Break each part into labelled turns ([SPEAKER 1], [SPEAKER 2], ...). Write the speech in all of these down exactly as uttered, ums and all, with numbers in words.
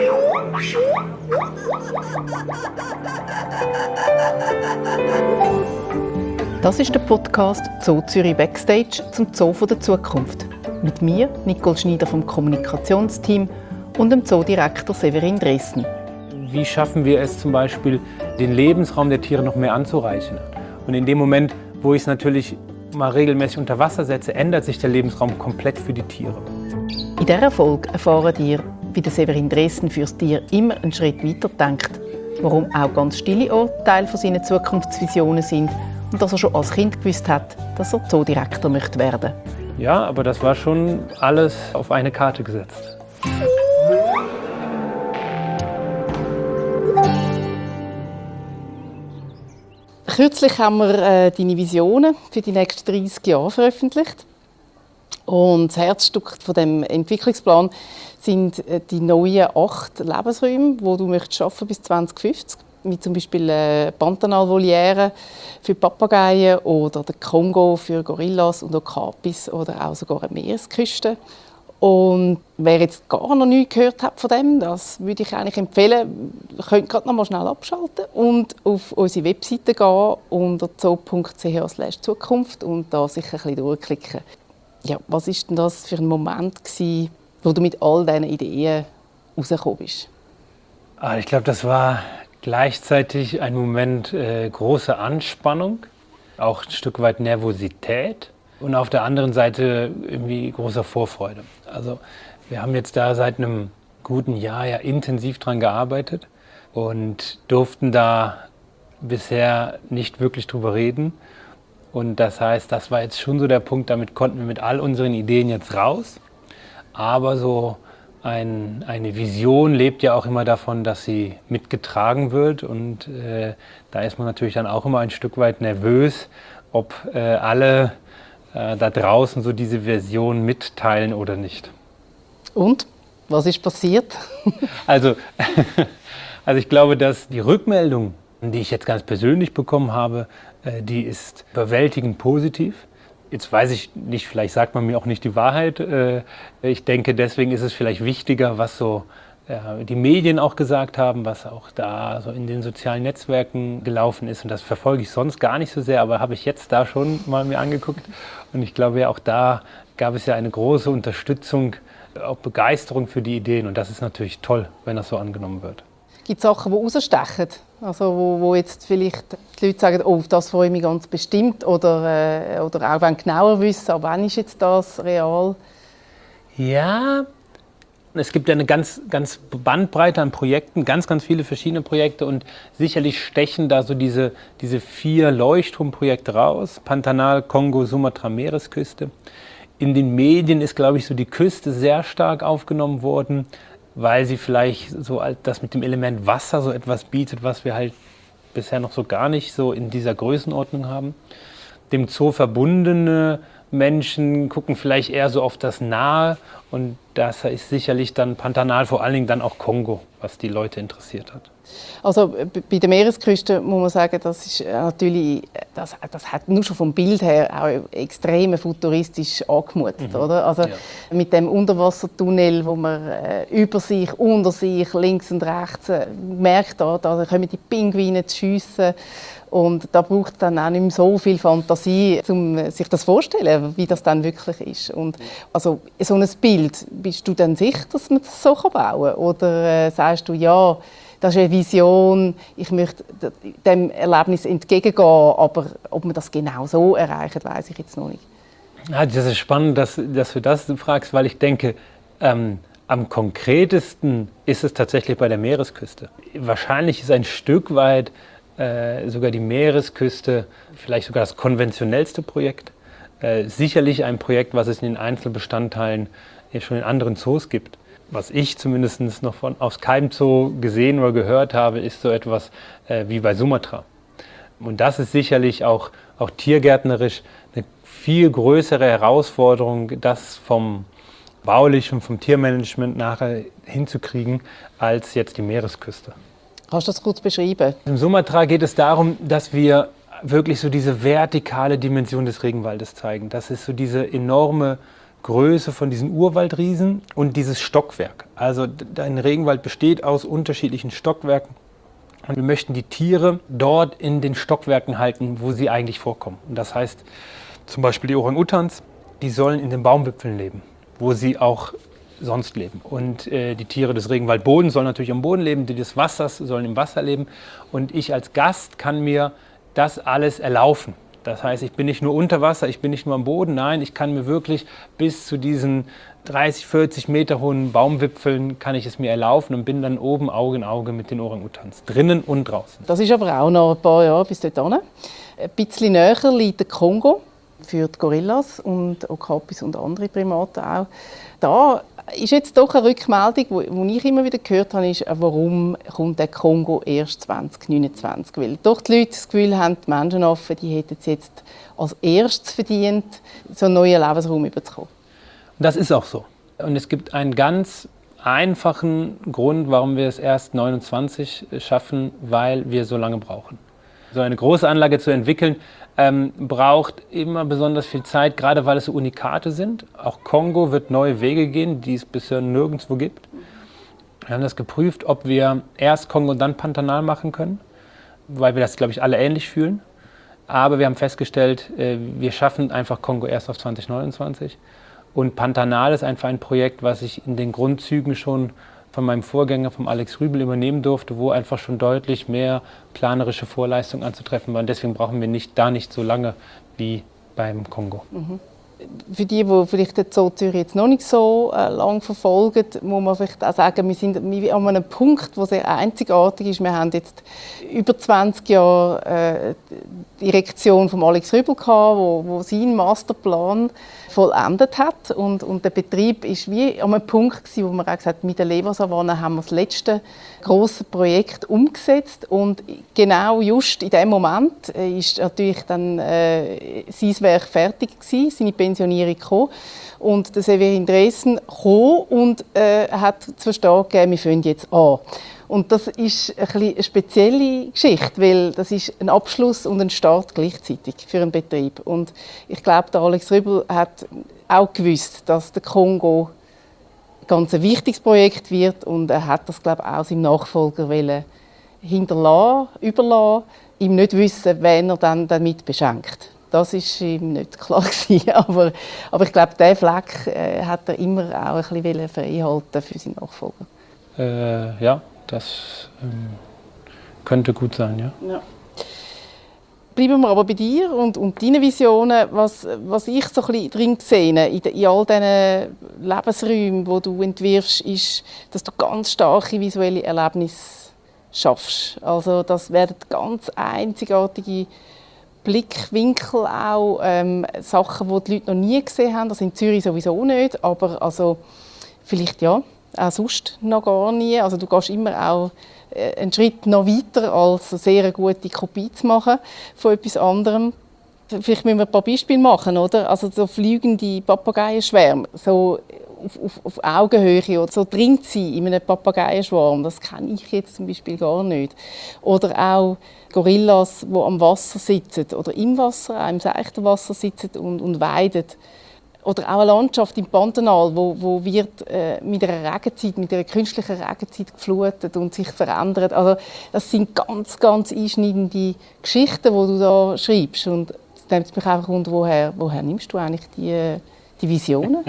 [SPEAKER 1] Das ist der Podcast Zoo Zürich Backstage zum Zoo der Zukunft. Mit mir, Nicole Schneider vom Kommunikationsteam und dem Zoodirektor Severin Dressen.
[SPEAKER 2] Wie schaffen wir es zum Beispiel, den Lebensraum der Tiere noch mehr anzureichern? Und in dem Moment, wo ich es natürlich mal regelmäßig unter Wasser setze, ändert sich der Lebensraum komplett für die Tiere.
[SPEAKER 1] In dieser Folge erfahren ihr, wie der Severin Dressen fürs Tier immer einen Schritt weiter denkt, warum auch ganz stille Orte Teil von seinen Zukunftsvisionen sind und dass er schon als Kind gewusst hat, dass er Zoodirektor möchte werden.
[SPEAKER 2] Ja, aber das war schon alles auf eine Karte gesetzt.
[SPEAKER 1] Kürzlich haben wir äh, deine Visionen für die nächsten dreißig Jahre veröffentlicht. Und das Herzstück von dem Entwicklungsplan sind äh, die neuen acht Lebensräume, die du möchtest schaffen bis zwanzig fünfzig, wie zum Beispiel äh, Pantanal-Voliere für Papageien oder der Kongo für Gorillas und Okapis oder auch sogar eine Meeresküste. Und wer jetzt gar noch nichts gehört hat von dem, das würde ich eigentlich empfehlen, könnt gerade noch mal schnell abschalten und auf unsere Webseite gehen unter zoo punkt c h slash zukunft und da sicher ein bisschen durchklicken. Ja, was war denn das für ein Moment gewesen, wo du mit all diesen Ideen rausgekommen bist?
[SPEAKER 2] Ah, ich glaube, das war gleichzeitig ein Moment äh, großer Anspannung, auch ein Stück weit Nervosität. Und auf der anderen Seite irgendwie großer Vorfreude. Also wir haben jetzt da seit einem guten Jahr ja intensiv dran gearbeitet und durften da bisher nicht wirklich drüber reden. Und das heißt, das war jetzt schon so der Punkt, damit konnten wir mit all unseren Ideen jetzt raus. Aber so ein, eine Vision lebt ja auch immer davon, dass sie mitgetragen wird. Und äh, da ist man natürlich dann auch immer ein Stück weit nervös, ob äh, alle da draußen so diese Version mitteilen oder nicht.
[SPEAKER 1] Und? Was ist passiert?
[SPEAKER 2] also, also ich glaube, dass die Rückmeldung, die ich jetzt ganz persönlich bekommen habe, die ist überwältigend positiv. Jetzt weiß ich nicht, vielleicht sagt man mir auch nicht die Wahrheit. Ich denke, deswegen ist es vielleicht wichtiger, was so die Medien auch gesagt haben, was auch da so in den sozialen Netzwerken gelaufen ist. Und das verfolge ich sonst gar nicht so sehr, aber habe ich jetzt da schon mal mir angeguckt. Und ich glaube, ja, auch da gab es ja eine große Unterstützung, auch Begeisterung für die Ideen. Und das ist natürlich toll, wenn das so angenommen wird.
[SPEAKER 1] Gibt es Sachen, die rausstechen? Also wo, wo jetzt vielleicht die Leute sagen, oh, auf das freue ich mich ganz bestimmt. Oder, äh, oder auch wenn genauer wissen, aber wann ist jetzt das real?
[SPEAKER 2] Ja, es gibt ja eine ganz, ganz Bandbreite an Projekten, ganz, ganz viele verschiedene Projekte und sicherlich stechen da so diese, diese vier Leuchtturmprojekte raus. Pantanal, Kongo, Sumatra, Meeresküste. In den Medien ist, glaube ich, so die Küste sehr stark aufgenommen worden, weil sie vielleicht so das mit dem Element Wasser so etwas bietet, was wir halt bisher noch so gar nicht so in dieser Größenordnung haben. Dem Zoo verbundene Menschen gucken vielleicht eher so auf das Nahe und das ist sicherlich dann Pantanal, vor allen Dingen dann auch Kongo, was die Leute interessiert hat.
[SPEAKER 1] Also bei der Meeresküste muss man sagen, das ist natürlich, das, das hat nur schon vom Bild her auch extrem futuristisch angemutet, mhm. oder? Also ja. Mit dem Unterwassertunnel, wo man äh, über sich, unter sich, links und rechts äh, merkt, da, da kommen die Pinguine zu schiessen. Und da braucht es dann auch nicht mehr so viel Fantasie, um sich das vorzustellen, wie das dann wirklich ist. Und also so ein Bild, bist du dann sicher, dass man das so bauen kann? Oder äh, sagst du, ja, das ist eine Vision, ich möchte dem Erlebnis entgegengehen, aber ob man das genau so erreicht, weiß ich jetzt noch nicht.
[SPEAKER 2] Ja, das ist spannend, dass, dass du das fragst, weil ich denke, ähm, am konkretesten ist es tatsächlich bei der Meeresküste. Wahrscheinlich ist ein Stück weit äh, sogar die Meeresküste vielleicht sogar das konventionellste Projekt. Äh, sicherlich ein Projekt, was es in den Einzelbestandteilen ja schon in anderen Zoos gibt. Was ich zumindest noch von, aus keinem Zoo gesehen oder gehört habe, ist so etwas äh, wie bei Sumatra. Und das ist sicherlich auch, auch tiergärtnerisch eine viel größere Herausforderung, das vom baulichen, vom Tiermanagement nachher hinzukriegen, als jetzt die Meeresküste.
[SPEAKER 1] Kannst du das kurz beschreiben?
[SPEAKER 2] Im Sumatra geht es darum, dass wir wirklich so diese vertikale Dimension des Regenwaldes zeigen. Das ist so diese enorme Größe von diesen Urwaldriesen und dieses Stockwerk. Also ein Regenwald besteht aus unterschiedlichen Stockwerken. Und wir möchten die Tiere dort in den Stockwerken halten, wo sie eigentlich vorkommen. Und das heißt zum Beispiel die Orang-Utans, die sollen in den Baumwipfeln leben, wo sie auch sonst leben. Und äh, die Tiere des Regenwaldbodens sollen natürlich am Boden leben, die des Wassers sollen im Wasser leben. Und ich als Gast kann mir das alles erlaufen. Das heißt, ich bin nicht nur unter Wasser, ich bin nicht nur am Boden, nein, ich kann mir wirklich bis zu diesen dreißig, vierzig Meter hohen Baumwipfeln kann ich es mir erlaufen und bin dann oben Auge in Auge mit den Orang-Utans, drinnen und draußen.
[SPEAKER 1] Das ist aber auch noch ein paar Jahre bis dorthin. Ein bisschen näher liegt der Kongo für die Gorillas und Okapis und andere Primaten auch. Da ist jetzt doch eine Rückmeldung, die ich immer wieder gehört habe, ist, warum kommt der Kongo erst zwanzig neunundzwanzig? Weil doch die Leute das Gefühl haben, die Menschenaffen die hätten es jetzt als erstes verdient, so einen neuen Lebensraum überzukommen.
[SPEAKER 2] Das ist auch so. Und es gibt einen ganz einfachen Grund, warum wir es erst neunundzwanzig schaffen, weil wir so lange brauchen. So eine große Anlage zu entwickeln, ähm, braucht immer besonders viel Zeit, gerade weil es so Unikate sind. Auch Kongo wird neue Wege gehen, die es bisher nirgendwo gibt. Wir haben das geprüft, ob wir erst Kongo und dann Pantanal machen können, weil wir das, glaube ich, alle ähnlich fühlen. Aber wir haben festgestellt, äh, wir schaffen einfach Kongo erst auf zwanzig neunundzwanzig. Und Pantanal ist einfach ein Projekt, was ich in den Grundzügen schon von meinem Vorgänger, vom Alex Rübel, übernehmen durfte, wo einfach schon deutlich mehr planerische Vorleistungen anzutreffen waren. Deswegen brauchen wir nicht, da nicht so lange wie beim Kongo.
[SPEAKER 1] Mhm. Für die, die vielleicht den Zoo Zürich jetzt noch nicht so äh, lange verfolgen, muss man vielleicht auch sagen, wir sind an einem Punkt, der sehr einzigartig ist. Wir haben jetzt über zwanzig Jahre äh, die Direktion von Alex Rübel gehabt, wo, wo seinen Masterplan vollendet hat. Und, und der Betrieb ist wie an einem Punkt gewesen, wo man auch gesagt hat, mit der Lebersavanne haben wir das letzte grosse Projekt umgesetzt. Und genau just in dem Moment ist natürlich dann äh, sein Werk fertig gewesen, seine Pensionierung gekommen. Und der Severin Dresen kam und äh, hat zu verstehen gegeben, wir fangen jetzt an. Und das ist ein bisschen eine spezielle Geschichte, weil das ist ein Abschluss und ein Start gleichzeitig für einen Betrieb. Und ich glaube, der Alex Rübel hat auch gewusst, dass der Kongo ein ganz wichtiges Projekt wird, und er hat das, glaube ich, auch seinem Nachfolger hinterlassen, überlassen, ihm nicht wissen, wen er dann damit beschenkt. Das war ihm nicht klar gewesen. aber, aber ich glaube, diesen Fleck äh, hat er immer auch ein bisschen freihalten für seinen Nachfolger.
[SPEAKER 2] Äh, ja. Das ähm, könnte gut sein, ja.
[SPEAKER 1] ja. Bleiben wir aber bei dir und, und deinen Visionen. Was, was ich so ein bisschen drin sehe, in, in all diesen Lebensräumen, die du entwirfst, ist, dass du ganz starke visuelle Erlebnisse schaffst. Also das werden ganz einzigartige Blickwinkel auch, ähm, Sachen, die die Leute noch nie gesehen haben. Das in Zürich sowieso nicht, aber also vielleicht ja. Auch sonst noch gar nie. Also du gehst immer auch einen Schritt noch weiter, als eine sehr gute Kopie zu machen von etwas anderem. Vielleicht müssen wir ein paar Beispiele machen, oder? Also so fliegende Papageienschwärme, so auf, auf, auf Augenhöhe oder so drin sein in einem Papageienschwarm, das kenne ich jetzt zum Beispiel gar nicht. Oder auch Gorillas, die am Wasser sitzen oder im Wasser, auch im seichten Wasser sitzen und, und weiden. Oder auch eine Landschaft im Pantanal, wo, wo wird äh, mit einer Regenzeit, mit einer künstlichen Regenzeit geflutet und sich verändert. Also das sind ganz, ganz einschneidende Geschichten, die du da schreibst. Und es nimmt mich einfach wunder, woher, woher nimmst du eigentlich die, die Visionen?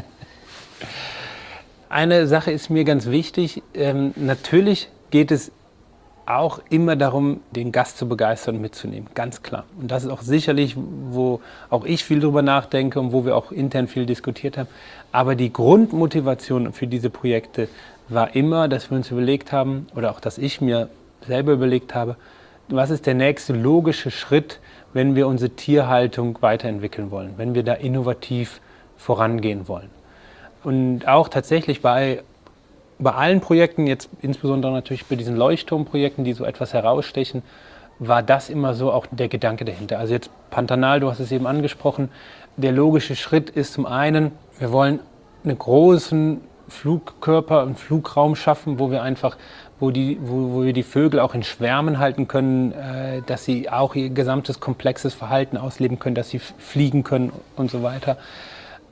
[SPEAKER 2] Eine Sache ist mir ganz wichtig. Ähm, natürlich geht es auch immer darum, den Gast zu begeistern und mitzunehmen, ganz klar. Und das ist auch sicherlich, wo auch ich viel drüber nachdenke und wo wir auch intern viel diskutiert haben. Aber die Grundmotivation für diese Projekte war immer, dass wir uns überlegt haben, oder auch, dass ich mir selber überlegt habe, was ist der nächste logische Schritt, wenn wir unsere Tierhaltung weiterentwickeln wollen, wenn wir da innovativ vorangehen wollen. Und auch tatsächlich bei Bei allen Projekten, jetzt insbesondere natürlich bei diesen Leuchtturmprojekten, die so etwas herausstechen, war das immer so auch der Gedanke dahinter. Also jetzt Pantanal, du hast es eben angesprochen, der logische Schritt ist zum einen, wir wollen einen großen Flugkörper, einen Flugraum schaffen, wo wir einfach, wo, die, wo, wo wir die Vögel auch in Schwärmen halten können, äh, dass sie auch ihr gesamtes komplexes Verhalten ausleben können, dass sie fliegen können und so weiter.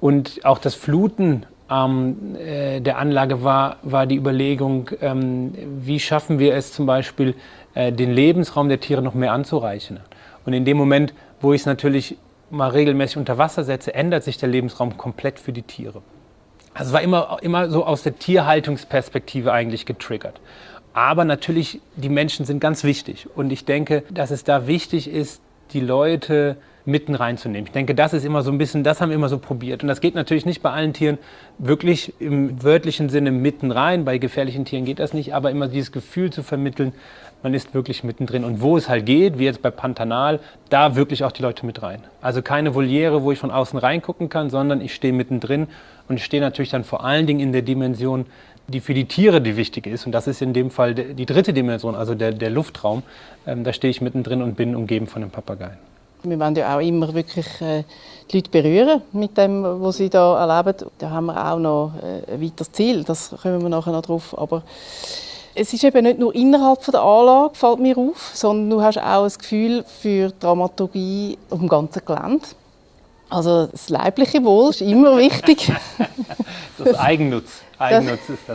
[SPEAKER 2] Und auch das Fluten ähm, äh, der Anlage war, war die Überlegung, ähm, wie schaffen wir es zum Beispiel, äh, den Lebensraum der Tiere noch mehr anzureichern. Und in dem Moment, wo ich es natürlich mal regelmäßig unter Wasser setze, ändert sich der Lebensraum komplett für die Tiere. Also es war immer, immer so aus der Tierhaltungsperspektive eigentlich getriggert. Aber natürlich, die Menschen sind ganz wichtig. Und ich denke, dass es da wichtig ist, die Leute mitten reinzunehmen. Ich denke, das ist immer so ein bisschen, das haben wir immer so probiert. Und das geht natürlich nicht bei allen Tieren wirklich im wörtlichen Sinne mitten rein. Bei gefährlichen Tieren geht das nicht. Aber immer dieses Gefühl zu vermitteln, man ist wirklich mittendrin. Und wo es halt geht, wie jetzt bei Pantanal, da wirklich auch die Leute mit rein. Also keine Voliere, wo ich von außen reingucken kann, sondern ich stehe mittendrin. Und ich stehe natürlich dann vor allen Dingen in der Dimension, die für die Tiere die wichtige ist. Und das ist in dem Fall die dritte Dimension, also der, der Luftraum. Ähm, da stehe ich mittendrin und bin umgeben von den Papageien.
[SPEAKER 1] Wir wollen ja auch immer wirklich äh, die Leute berühren mit dem, was sie da erleben. Da haben wir auch noch äh, ein weiteres Ziel, das kommen wir nachher noch drauf. Aber es ist eben nicht nur innerhalb der Anlage, fällt mir auf, sondern du hast auch ein Gefühl für die Dramaturgie auf dem ganzen Gelände. Also das leibliche Wohl ist immer wichtig.
[SPEAKER 2] Das Eigennutz. Eigennutz das, ist das.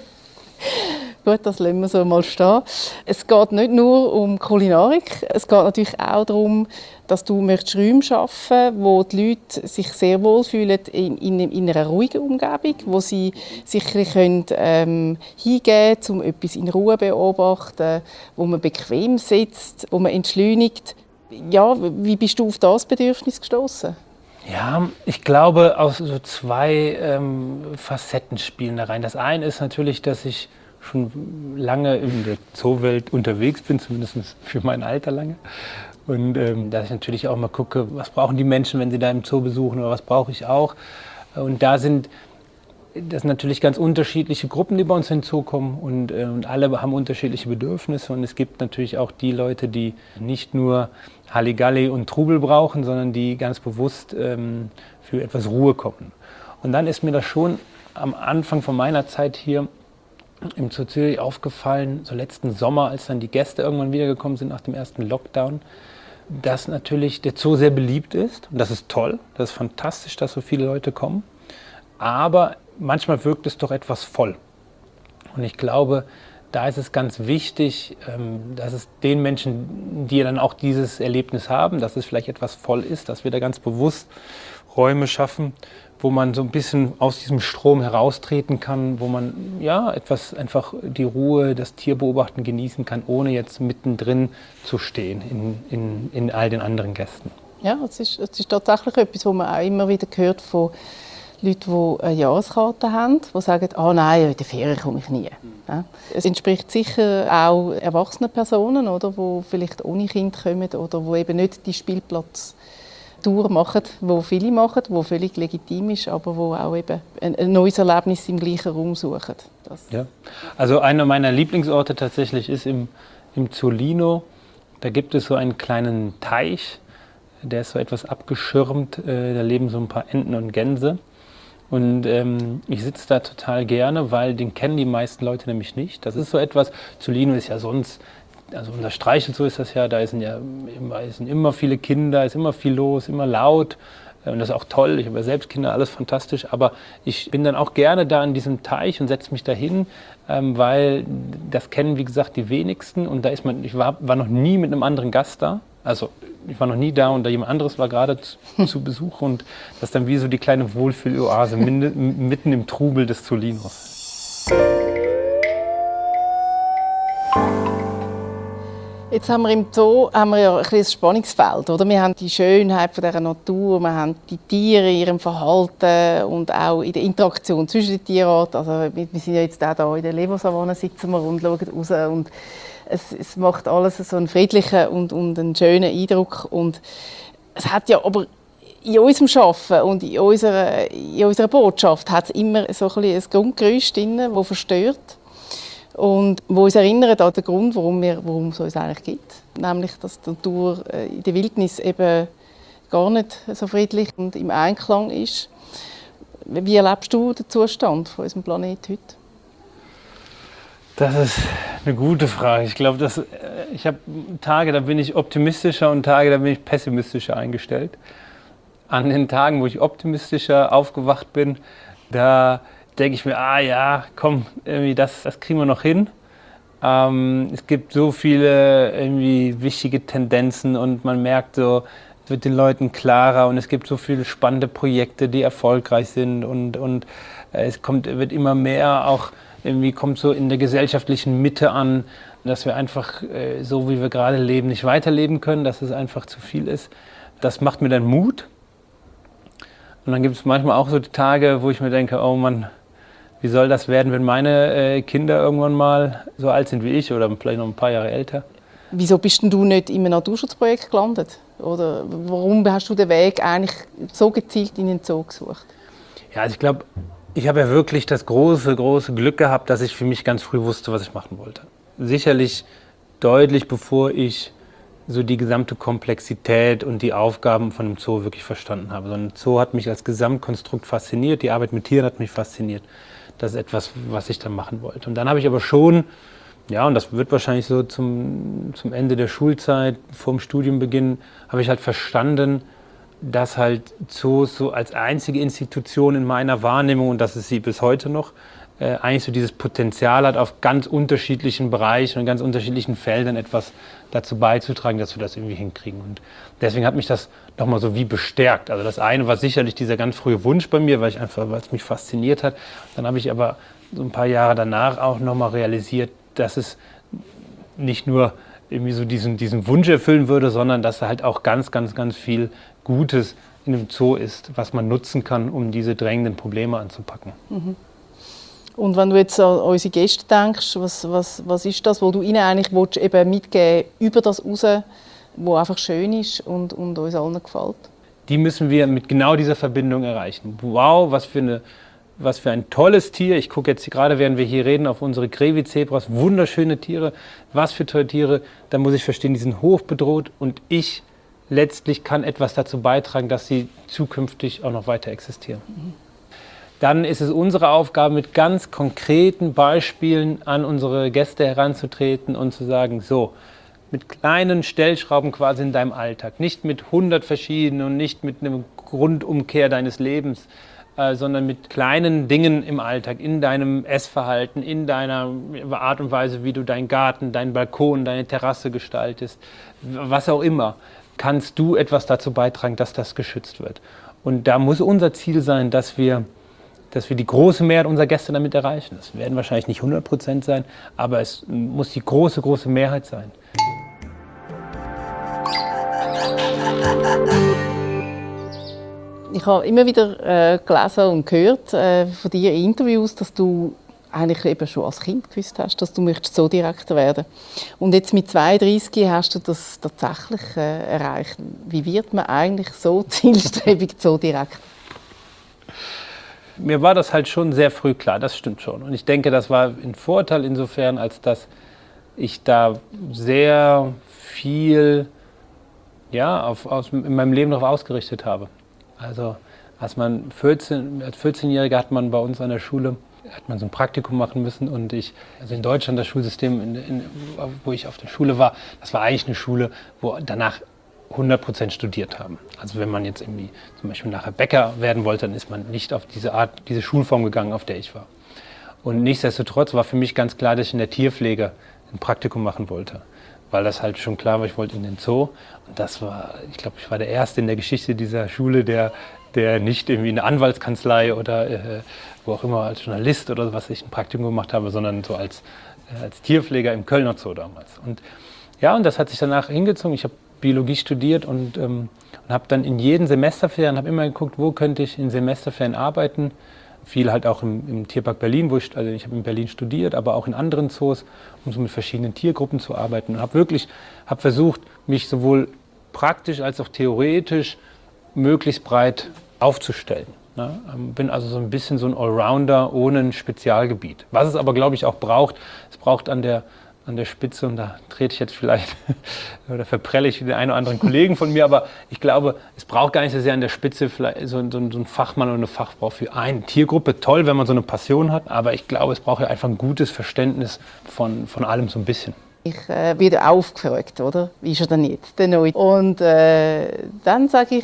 [SPEAKER 1] Gut, das lassen wir so mal stehen. Es geht nicht nur um Kulinarik, es geht natürlich auch darum, dass du möchtest Räume schaffen, wo die Leute sich sehr wohl fühlen in, in, in einer ruhigen Umgebung, wo sie sich können, ähm, hingeben können, um etwas in Ruhe zu beobachten, wo man bequem sitzt, wo man entschleunigt. Ja, wie bist du auf das Bedürfnis gestoßen?
[SPEAKER 2] Ja, ich glaube, aus so zwei ähm, Facetten spielen da rein. Das eine ist natürlich, dass ich schon lange in der Zoowelt unterwegs bin, zumindest für mein Alter lange. Und ähm, dass ich natürlich auch mal gucke, was brauchen die Menschen, wenn sie da im Zoo besuchen oder was brauche ich auch. Und da sind das sind natürlich ganz unterschiedliche Gruppen, die bei uns in den Zoo kommen und, äh, und alle haben unterschiedliche Bedürfnisse. Und es gibt natürlich auch die Leute, die nicht nur Halligalli und Trubel brauchen, sondern die ganz bewusst ähm, für etwas Ruhe kommen. Und dann ist mir das schon am Anfang von meiner Zeit hier im Zoo Zürich aufgefallen, so letzten Sommer, als dann die Gäste irgendwann wiedergekommen sind nach dem ersten Lockdown, dass natürlich der Zoo sehr beliebt ist. Und das ist toll, das ist fantastisch, dass so viele Leute kommen. Aber manchmal wirkt es doch etwas voll. Und ich glaube, da ist es ganz wichtig, dass es den Menschen, die dann auch dieses Erlebnis haben, dass es vielleicht etwas voll ist, dass wir da ganz bewusst Räume schaffen, wo man so ein bisschen aus diesem Strom heraustreten kann, wo man ja etwas einfach die Ruhe, das Tierbeobachten genießen kann, ohne jetzt mittendrin zu stehen in, in, in all den anderen Gästen.
[SPEAKER 1] Ja, es ist, es ist tatsächlich etwas, was man auch immer wieder hört von Leute, die eine Jahreskarte haben, die sagen, «Ah nein, in die Ferien komme ich nie.» Ja. Es entspricht sicher auch erwachsenen Personen, oder, die vielleicht ohne Kind kommen oder die eben nicht die Spielplatztour machen, die viele machen, die völlig legitim ist, aber die auch eben ein, ein neues Erlebnis im gleichen Raum suchen. Das
[SPEAKER 2] ja. Also einer meiner Lieblingsorte tatsächlich ist im, im Zolino. Da gibt es so einen kleinen Teich, der ist so etwas abgeschirmt, äh, da leben so ein paar Enten und Gänse. Und ähm, ich sitze da total gerne, weil den kennen die meisten Leute nämlich nicht. Das ist so etwas, Zolino ist ja sonst, also unser Streichelzoo ist das ja, da sind ja immer, sind immer viele Kinder, ist immer viel los, immer laut. Und das ist auch toll, ich habe ja selbst Kinder, alles fantastisch. Aber ich bin dann auch gerne da in diesem Teich und setze mich da hin, ähm, weil das kennen, wie gesagt, die wenigsten. Und da ist man, ich war, war noch nie mit einem anderen Gast da. Also ich war noch nie da und da jemand anderes war gerade zu, zu Besuch und das ist dann wie so die kleine Wohlfühloase mitten im Trubel des Zolinos.
[SPEAKER 1] Jetzt haben wir im Zoo haben wir ja ein kleines Spannungsfeld, oder? Wir haben die Schönheit von dieser Natur, wir haben die Tiere in ihrem Verhalten und auch in der Interaktion zwischen den Tierarten. Also wir sind ja jetzt auch hier in der Levo-Savanne, sitzen wir und schauen raus und Es, es macht alles so einen friedlichen und, und einen schönen Eindruck. Und es hat ja aber in unserem Arbeiten und in unserer, in unserer Botschaft hat es immer so ein, ein Grundgerüst drin, das verstört. Und wo uns erinnert an den Grund, warum, wir, warum es uns eigentlich gibt. Nämlich, dass die Natur in der Wildnis eben gar nicht so friedlich und im Einklang ist. Wie erlebst du den Zustand von unserem Planeten heute?
[SPEAKER 2] Das ist eine gute Frage. Ich glaube, dass, ich habe Tage, da bin ich optimistischer und Tage, da bin ich pessimistischer eingestellt. an den Tagen, wo ich optimistischer aufgewacht bin, da denke ich mir, ah ja, komm, irgendwie das, das kriegen wir noch hin. Ähm, es gibt so viele irgendwie wichtige Tendenzen und man merkt so, es wird den Leuten klarer und es gibt so viele spannende Projekte, die erfolgreich sind und, und es kommt, wird immer mehr auch irgendwie kommt so in der gesellschaftlichen Mitte an, dass wir einfach äh, so wie wir gerade leben nicht weiterleben können, dass es einfach zu viel ist. Das macht mir dann Mut. Und dann gibt es manchmal auch so die Tage, wo ich mir denke, oh Mann, wie soll das werden, wenn meine äh, Kinder irgendwann mal so alt sind wie ich oder vielleicht noch ein paar Jahre älter?
[SPEAKER 1] Wieso bist denn du nicht in einem Naturschutzprojekt gelandet? Oder warum hast du den Weg eigentlich so gezielt in den Zoo gesucht?
[SPEAKER 2] Ja, also ich glaube, ich habe ja wirklich das große, große Glück gehabt, dass ich für mich ganz früh wusste, was ich machen wollte. Sicherlich deutlich, bevor ich so die gesamte Komplexität und die Aufgaben von einem Zoo wirklich verstanden habe. So ein Zoo hat mich als Gesamtkonstrukt fasziniert, die Arbeit mit Tieren hat mich fasziniert. Das ist etwas, was ich dann machen wollte. Und dann habe ich aber schon, ja, und das wird wahrscheinlich so zum, zum Ende der Schulzeit, vor dem Studienbeginn, habe ich halt verstanden, dass halt Zoos so als einzige Institution in meiner Wahrnehmung, und das ist sie bis heute noch, äh, eigentlich so dieses Potenzial hat, auf ganz unterschiedlichen Bereichen und ganz unterschiedlichen Feldern etwas dazu beizutragen, dass wir das irgendwie hinkriegen. Und deswegen hat mich das nochmal so wie bestärkt. Also das eine war sicherlich dieser ganz frühe Wunsch bei mir, weil ich einfach, weil es mich fasziniert hat. Dann habe ich aber so ein paar Jahre danach auch nochmal realisiert, dass es nicht nur irgendwie so diesen, diesen Wunsch erfüllen würde, sondern dass halt auch ganz, ganz, ganz viel Gutes in einem Zoo ist, was man nutzen kann, um diese drängenden Probleme anzupacken.
[SPEAKER 1] Mhm. Und wenn du jetzt an unsere Gäste denkst, was, was, was ist das, was du ihnen eigentlich willst, eben mitgeben über das raus, was einfach schön ist und, und uns allen gefällt?
[SPEAKER 2] Die müssen wir mit genau dieser Verbindung erreichen. Wow, was für, eine, was für ein tolles Tier. Ich gucke jetzt gerade, während wir hier reden, auf unsere Grevi-Zebras. Wunderschöne Tiere. Was für tolle Tiere. Da muss ich verstehen, die sind hoch bedroht und ich letztlich kann etwas dazu beitragen, dass sie zukünftig auch noch weiter existieren. Mhm. Dann ist es unsere Aufgabe, mit ganz konkreten Beispielen an unsere Gäste heranzutreten und zu sagen, so, mit kleinen Stellschrauben quasi in deinem Alltag, nicht mit hundert verschiedenen und nicht mit einer Grundumkehr deines Lebens, äh, sondern mit kleinen Dingen im Alltag, in deinem Essverhalten, in deiner Art und Weise, wie du deinen Garten, deinen Balkon, deine Terrasse gestaltest, was auch immer, kannst du etwas dazu beitragen, dass das geschützt wird. Und da muss unser Ziel sein, dass wir dass wir die große Mehrheit unserer Gäste damit erreichen. Das werden wahrscheinlich nicht hundert Prozent sein, aber es muss die große, große Mehrheit sein.
[SPEAKER 1] Ich habe immer wieder äh, gelesen und gehört äh, von dir in Interviews, dass du eigentlich eben schon als Kind gewusst hast, dass du möchtest Zoodirektor werden. Und jetzt mit zweiunddreißig hast du das tatsächlich äh, erreicht. Wie wird man eigentlich so zielstrebig Zoodirektor?
[SPEAKER 2] Mir war das halt schon sehr früh klar, das stimmt schon. Und ich denke, das war ein Vorteil insofern, als dass ich da sehr viel ja, auf, aus, in meinem Leben darauf ausgerichtet habe. Also als man vierzehn, als vierzehnjähriger hat man bei uns an der Schule hat man so ein Praktikum machen müssen und ich, also in Deutschland das Schulsystem, in, in, wo ich auf der Schule war, das war eigentlich eine Schule, wo danach hundert Prozent studiert haben. Also wenn man jetzt irgendwie zum Beispiel nachher Bäcker werden wollte, dann ist man nicht auf diese Art, diese Schulform gegangen, auf der ich war. Und nichtsdestotrotz war für mich ganz klar, dass ich in der Tierpflege ein Praktikum machen wollte. Weil das halt schon klar war, ich wollte in den Zoo. Und das war, ich glaube, ich war der Erste in der Geschichte dieser Schule, der, der nicht irgendwie in eine Anwaltskanzlei oder äh, wo auch immer als Journalist oder was ich ein Praktikum gemacht habe, sondern so als, äh, als Tierpfleger im Kölner Zoo damals. Und ja, und das hat sich danach hingezogen. Ich habe Biologie studiert und, ähm, und habe dann in jeden Semesterferien, habe immer geguckt, wo könnte ich in Semesterferien arbeiten. Viel halt auch im, im Tierpark Berlin, wo ich, also ich habe in Berlin studiert, aber auch in anderen Zoos, um so mit verschiedenen Tiergruppen zu arbeiten. Und habe wirklich, habe versucht, mich sowohl praktisch als auch theoretisch möglichst breit aufzustellen. Ne? Bin also so ein bisschen so ein Allrounder ohne ein Spezialgebiet. Was es aber, glaube ich, auch braucht, es braucht an der an der Spitze, und da trete ich jetzt vielleicht oder verprelle ich den einen oder anderen Kollegen von mir, aber ich glaube, es braucht gar nicht so sehr an der Spitze vielleicht so, so, so ein Fachmann oder eine Fachfrau für eine Tiergruppe. Toll, wenn man so eine Passion hat, aber ich glaube, es braucht ja einfach ein gutes Verständnis von, von allem so ein bisschen.
[SPEAKER 1] Ich äh, werde aufgefragt, oder? Wie ist er denn jetzt, der Neue? Und äh, dann sage ich,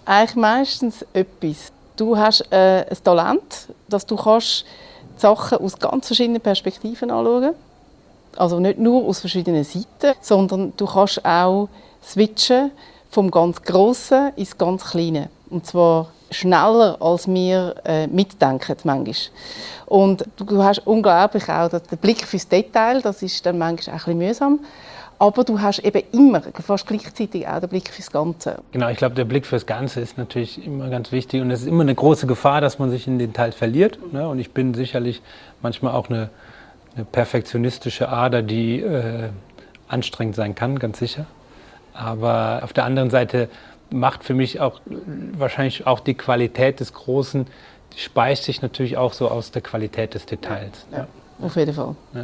[SPEAKER 1] Eigentlich meistens etwas. Du hast äh, ein Talent, dass du kannst die Sachen aus ganz verschiedenen Perspektiven anschauen kannst. Also nicht nur aus verschiedenen Seiten, sondern du kannst auch switchen vom ganz Grossen ins ganz Kleine. Und zwar schneller, als wir äh, mitdenken manchmal. Und du, du hast unglaublich auch den Blick fürs Detail, das ist dann manchmal auch ein bisschen mühsam. Aber du hast eben immer, fast gleichzeitig auch den Blick fürs Ganze.
[SPEAKER 2] Genau, ich glaube, der Blick fürs Ganze ist natürlich immer ganz wichtig. Und es ist immer eine große Gefahr, dass man sich in Details verliert. Ne? Und ich bin sicherlich manchmal auch eine, eine perfektionistische Ader, die äh, anstrengend sein kann, ganz sicher. Aber auf der anderen Seite macht für mich auch wahrscheinlich auch die Qualität des Großen, die speist sich natürlich auch so aus der Qualität des Details.
[SPEAKER 1] Ja, ja. Auf jeden Fall. Ja.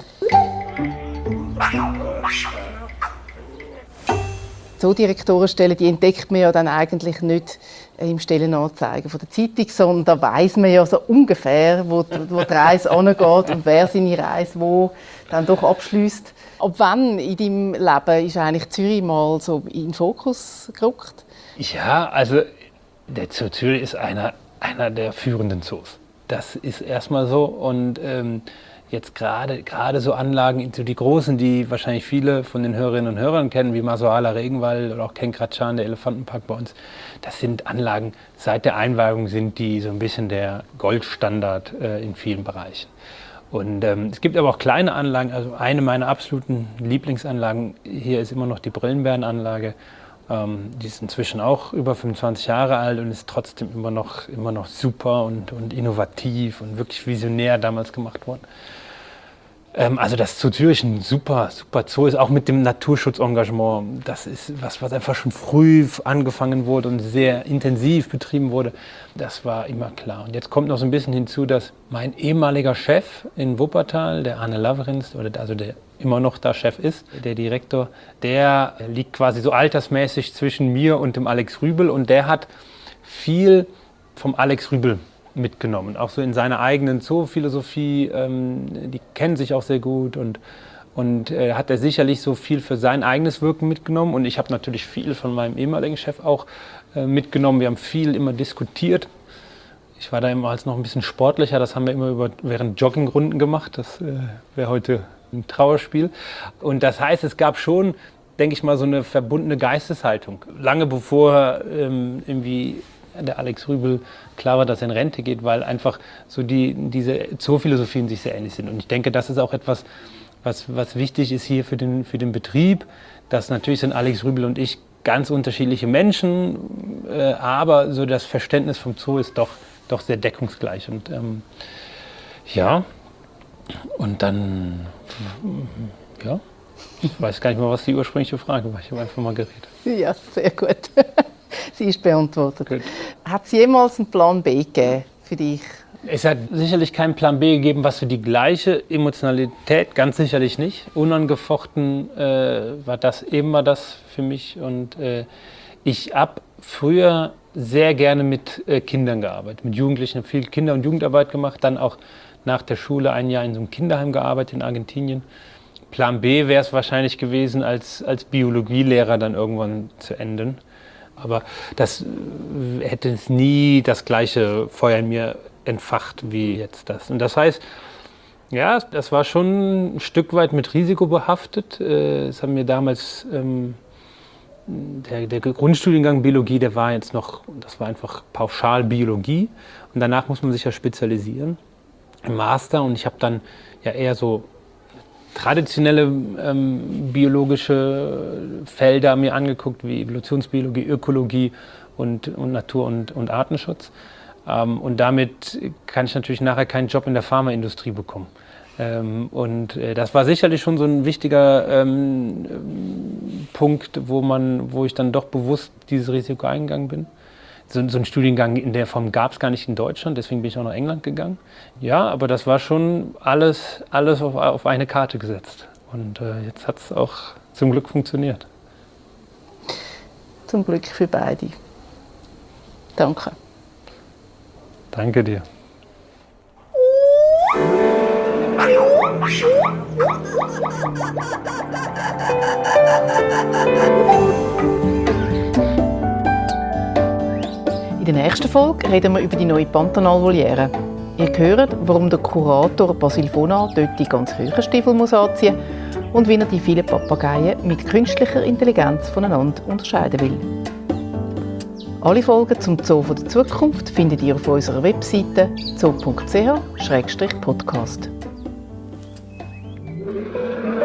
[SPEAKER 1] So Direktorenstellen, die entdeckt man ja dann eigentlich nicht im Stellenanzeigen von der Zeitung, sondern da weiss man ja so ungefähr, wo die, wo die Reise hingeht und wer seine Reise wo dann doch abschliesst. Ab wann in deinem Leben ist eigentlich Zürich mal so in den Fokus gerückt?
[SPEAKER 2] Ja, also der Zoo Zürich ist einer, einer der führenden Zoos. Das ist erstmal so. Und ähm, jetzt gerade gerade so Anlagen, so die großen, die wahrscheinlich viele von den Hörerinnen und Hörern kennen, wie Masoala Regenwald oder auch Kenkratschan, der Elefantenpark bei uns, das sind Anlagen, seit der Einweihung sind die so ein bisschen der Goldstandard äh, in vielen Bereichen. Und ähm, es gibt aber auch kleine Anlagen, also eine meiner absoluten Lieblingsanlagen hier ist immer noch die Brillenbärenanlage. Ähm, die ist inzwischen auch über fünfundzwanzig Jahre alt und ist trotzdem immer noch, immer noch super und, und innovativ und wirklich visionär damals gemacht worden. Ähm, also das Zoo Zürich ein super, super Zoo ist, auch mit dem Naturschutzengagement. Das ist was, was einfach schon früh angefangen wurde und sehr intensiv betrieben wurde. Das war immer klar. Und jetzt kommt noch so ein bisschen hinzu, dass mein ehemaliger Chef in Wuppertal, der Arne Laverins, oder also der immer noch da Chef ist, der Direktor, der liegt quasi so altersmäßig zwischen mir und dem Alex Rübel und der hat viel vom Alex Rübel mitgenommen, auch so in seiner eigenen Zoophilosophie, ähm, die kennen sich auch sehr gut und, und äh, hat er sicherlich so viel für sein eigenes Wirken mitgenommen und ich habe natürlich viel von meinem ehemaligen Chef auch äh, mitgenommen, wir haben viel immer diskutiert. Ich war da immer als noch ein bisschen sportlicher, das haben wir immer über, während Joggingrunden gemacht, das äh, wäre heute ein Trauerspiel. Und das heißt, es gab schon, denke ich mal, so eine verbundene Geisteshaltung. Lange bevor ähm, irgendwie der Alex Rübel klar war, dass er in Rente geht, weil einfach so die, diese Zoophilosophien sich sehr ähnlich sind. Und ich denke, das ist auch etwas, was, was wichtig ist hier für den, für den Betrieb, dass natürlich sind Alex Rübel und ich ganz unterschiedliche Menschen, äh, aber so das Verständnis vom Zoo ist doch, doch sehr deckungsgleich. Und ähm, ja, und dann, ja, ich weiß gar nicht mehr, was die ursprüngliche Frage war. Ich habe einfach mal geredet.
[SPEAKER 1] Ja, sehr gut. Sie ist beantwortet. Gut. Hat es jemals einen Plan B gegeben für dich?
[SPEAKER 2] Es hat sicherlich keinen Plan B gegeben, was für die gleiche Emotionalität, ganz sicherlich nicht. Unangefochten äh, war das immer das für mich. Und äh, ich habe früher sehr gerne mit äh, Kindern gearbeitet, mit Jugendlichen, habe viel Kinder- und Jugendarbeit gemacht, dann auch nach der Schule ein Jahr in so einem Kinderheim gearbeitet in Argentinien. Plan B wäre es wahrscheinlich gewesen, als, als Biologielehrer dann irgendwann zu enden. Aber das äh, hätte es nie das gleiche Feuer in mir entfacht wie jetzt das. Und das heißt, ja, das war schon ein Stück weit mit Risiko behaftet. Es haben mir damals ähm, der, der Grundstudiengang Biologie, der war jetzt noch, das war einfach pauschal Biologie. Und danach muss man sich ja spezialisieren im Master. Und ich habe dann ja eher so traditionelle ähm, biologische Felder mir angeguckt, wie Evolutionsbiologie, Ökologie und, und Natur- und, und Artenschutz. Ähm, und damit kann ich natürlich nachher keinen Job in der Pharmaindustrie bekommen. Ähm, und äh, das war sicherlich schon so ein wichtiger ähm, Punkt, wo, man, wo ich dann doch bewusst dieses Risiko eingegangen bin. So, so einen Studiengang in der Form gab es gar nicht in Deutschland, deswegen bin ich auch nach England gegangen. Ja, aber das war schon alles, alles auf, auf eine Karte gesetzt. Und äh, jetzt hat es auch zum Glück funktioniert.
[SPEAKER 1] Zum Glück für beide. Danke.
[SPEAKER 2] Danke dir.
[SPEAKER 1] nächsten Folge reden wir über die neue Pantanal-Voliere. Ihr hört, warum der Kurator Basil Vonat dort die ganz hohen Stiefel muss anziehen muss und wie er die vielen Papageien mit künstlicher Intelligenz voneinander unterscheiden will. Alle Folgen zum Zoo der Zukunft findet ihr auf unserer Webseite zoo punkt c h slash podcast.